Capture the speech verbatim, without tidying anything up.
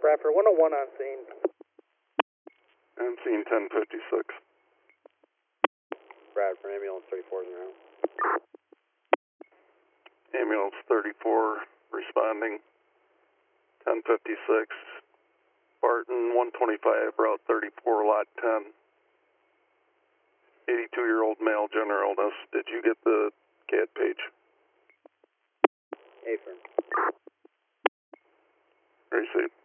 Bradford one oh one on scene. On scene ten fifty-six. Bradford, ambulance thirty-four is around. Ambulance thirty-four responding. ten fifty-six. Barton one twenty-five, Route thirty-four, Lot ten. eighty-two-year-old male, general illness. Did you get the C A D page? Affirm. Receive.